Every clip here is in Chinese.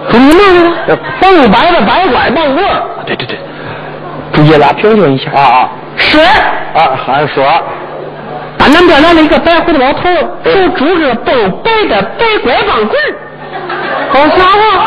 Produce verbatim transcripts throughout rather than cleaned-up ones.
注意嘛呢？ 蹦白的白拐棒棍儿。 对对对，注意了，平静一下啊啊！ 水啊，还水。 打南边来了一个白胡子老头，手拄着蹦白的白拐棒棍儿。好家伙！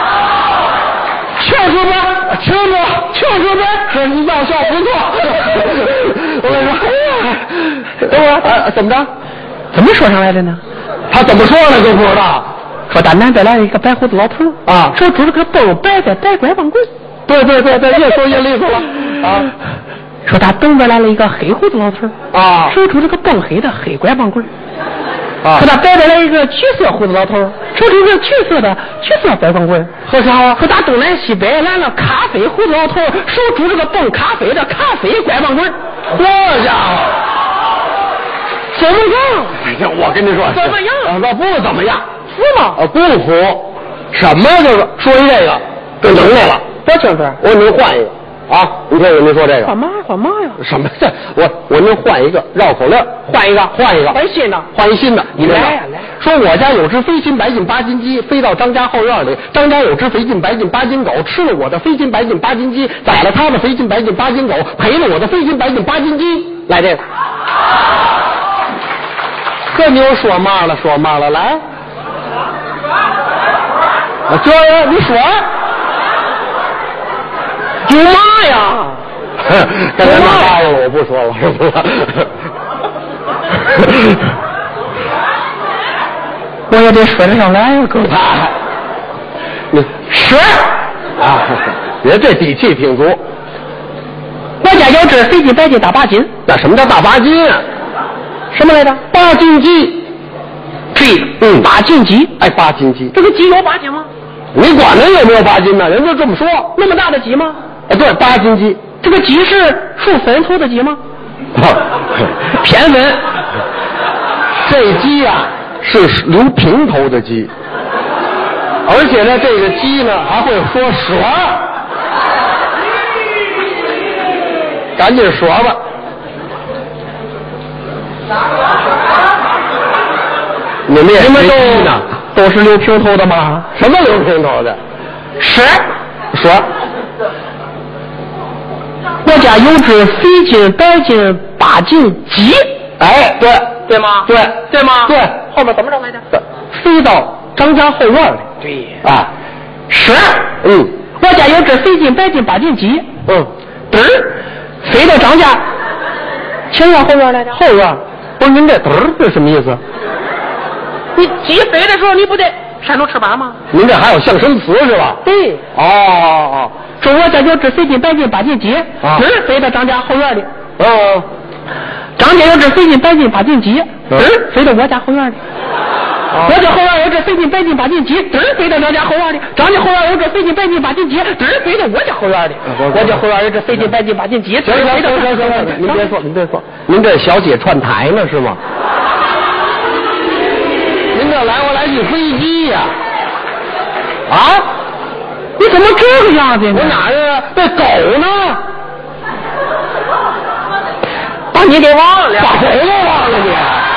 瞧着吧，瞧着，瞧着吧，这你要笑不错。我跟你说，哎呀，等会儿， 哎，怎么着？ 怎么说上来的呢？ 他怎么说的都不知道。 说打南边来了一个白胡子老头啊， 手拄着个蹦白的白拐棒棍。 对对对对，越说越利索了啊。 说他东边来了一个黑胡子老头啊， 手拄着个蹦黑的黑拐棒棍。 啊， 说他北边来一个橘色胡子老头手拄着橘色的橘色白棒棍。 好家伙！ 和他东南西北来了咖啡胡子老头手拄着个蹦咖啡的咖啡拐棒棍。 好家伙！ 怎么样？ 我跟你说， 怎么样？ 那不怎么样， 服吗？ 啊，不服。什么就是说一这个更能耐了？ 多清楚。 我给您换一个啊！你听我您说这个。 干嘛？干嘛呀？ 什么这？我我您换一个绕口令，换一个，换一个， 换新的， 换一新的。 你来呀来！ 说我家有只飞禽白进八斤鸡，飞到张家后院里。张家有只肥进白进八斤狗，吃了我的飞禽白进八斤鸡，宰了他的肥进白进八斤狗，赔了我的飞进白进八斤鸡。来这个。这你又说嘛了？说嘛了？来，啊，这样你说， 有嘛呀？ 刚才那答应了，我不说了，是不是？ 我也得说得上来呀，哥。 你是啊，人这底气挺足。 我家有只飞进白进大八斤。 那什么叫大八斤啊？ 什么来着？ 八斤鸡。 对， 嗯， 八斤鸡。 哎，八斤鸡。 这个鸡有八斤吗？ 你管它有没有八斤呢？人就这么说。 那么大的鸡吗？ 哎，对，八斤鸡。 这个鸡是属粉头的鸡吗？偏粉。 这鸡呀、啊、是留平头的鸡，而且呢，这个鸡呢还会说舌。赶紧说吧。你们也你们都呢？ 都是留平头的吗？ 什么留平头的？ 是说。 我家有只肥进白进八斤鸡。 哎，对对吗？ 对对吗？ 对。 后面怎么着来着？ 飞到张家后院里。 对。 啊， 是。 嗯， 我家有只肥进白进八斤鸡。 嗯， 嘚儿飞到张家前院后院来着。 后院。不是您这嘚儿是什么意思？ 你鸡飞的时候你不得扇动翅膀吗？ 您这还有象声词是吧？ 对。 哦哦哦。 说我家有只肥进白进八斤鸡， 啊， 嘚儿飞到张家后院里。 哦。 张家有只肥进白进八斤鸡，嘚儿飞到我家后院里。我家后院有只肥进白进八斤鸡，嘚儿飞到张家后院里。张家后院有只肥进白进八斤鸡，嘚儿飞到我家后院里。我家后院有只肥进白进八斤鸡，嘚儿飞到。 行行行行，您别说，您别说，您这小姐串台呢是吗？您这来回来去飞机呀？啊？ 你怎么这个样子呢？ 我哪是啊？那狗呢？ 把你给忘了， 把谁给忘了你？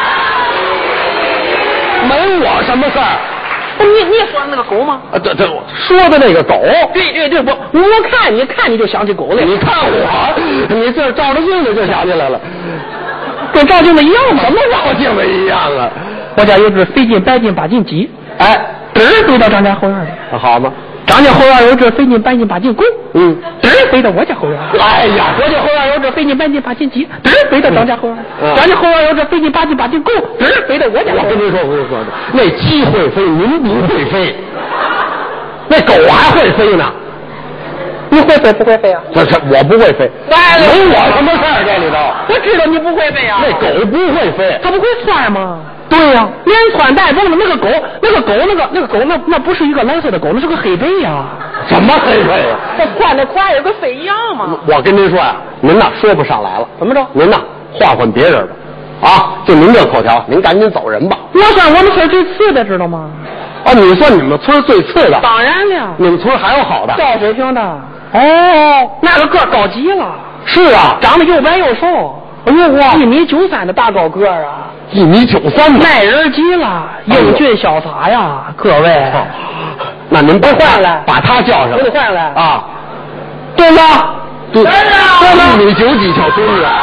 没我什么事儿。 你你说的那个狗吗？ 啊，对对，说的那个狗。 对对对，我我看你看你就想起狗来。 你看我，你这照着镜子就想起来了， 跟照镜子一样吗？ 什么照镜子一样啊？ 我家有只肥进白进八斤鸡， 哎， 嘚儿飞到张家后院里。 好吗？ 张家后院有只肥进白进八斤狗， 嗯， 嘚儿飞到我家后院。 哎呀， 我家后院有只肥进白进八斤鸡，嘚儿飞到张家后院。 嗯、 张家后院有只肥进八斤八斤狗，嘚儿飞到我家后院。 我跟您说，我跟您说，那鸡会飞，您不会飞，那狗还会飞呢。 你会飞不会飞啊？ 这这我不会飞，没我什么事儿这里头。 我知道你不会飞啊。 那狗不会飞， 它不会窜吗？ 对呀、啊， 连窜带蹦的那个狗，那个狗，那个那个狗，那那不是一个蓝色的狗，那是个黑背呀、啊。 什么黑背呀、啊？ 它窜得快，有个飞一样嘛。 我跟您说呀、啊，您呐说不上来了。 怎么着？ 您呐换换别人的啊，就您这口条，您赶紧走人吧。 我算我们村最次的，知道吗？ 哦，你算你们村最次的？ 当然了。 你们村还有好的？ 高水平的。 哦， 那个个高极了。 是啊， 长得又白又瘦。 哎呦哇， 一米九三的大高个儿啊！ 一米九三的， 耐人极了，英俊潇洒呀！各位， 哦、那那您把我换了把他叫上， 我得换上来啊，对吗？对对呀对吗？一米九几小孙子，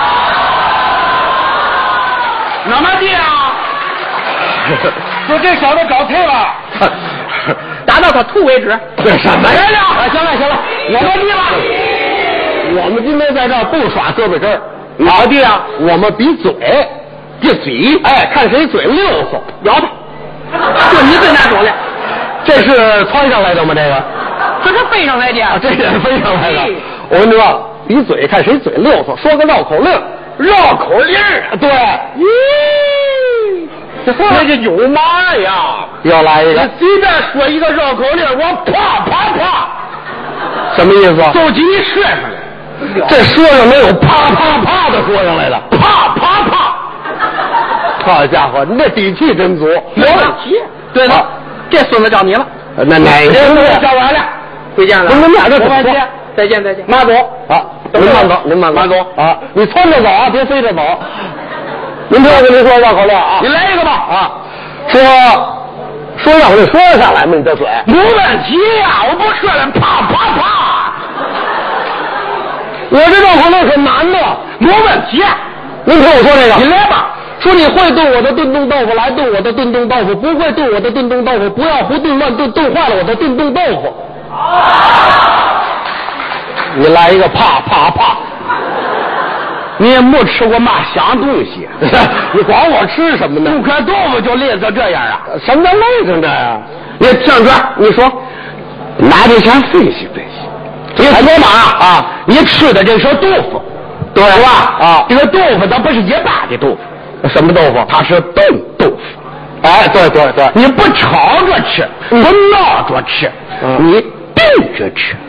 那么地啊？ 说这小子找错了， 打到他吐为止。 这什么呀？ 啊，行了行了，我们地了。我们今天在这儿不耍胳膊根儿， 老弟啊， 我们比嘴，比嘴，哎，看谁嘴溜索， 摇他。就你最拿手的， 这是窜上来的吗？这个， 这是飞上来的。 啊，这也是飞上来的。我跟你说，比嘴看谁嘴溜索，说个绕口令， 绕口令。 对， 咦，这这有嘛呀？ 又来一个， 你随便说一个绕口令，我啪啪啪， 什么意思？ 就给你说上来。 这说上没有啪啪啪的说上来了， 啪啪啪。 好家伙，你这底气真足， 没问题。对了，这孙子找你了。 那哪个叫完了，回见了。 你们俩这再见，再见，再见。马总， 啊，您慢走，您慢走。 马总啊，你窜着走啊，别飞着走。您听我跟您说绕口令啊， 你来一个吧。 啊，说说绕口令说得上来吗？你这嘴没问题呀，我不说了，啪啪啪。 我这绕口令很难的， 没问题。 您听我说这个， 你来吧。 说你会炖我的炖冻豆腐，来炖我的炖冻豆腐；不会炖我的炖冻豆腐，不要胡炖乱炖，炖坏了我的炖冻豆腐。你来一个啪啪啪！ 你也没吃过嘛香东西， 你管我吃什么呢？ 不可豆腐就累成这样啊？ 什么叫累成这样？ 你听着，你说，哪里想分析分析？你说嘛啊？你吃的这是豆腐， 对吧？ 啊， 这个豆腐它不是一般的豆腐。 什么豆腐？ 它是冻豆腐。 哎，对对对， 你不炒着吃，不闹着吃， 嗯、 你炖着吃。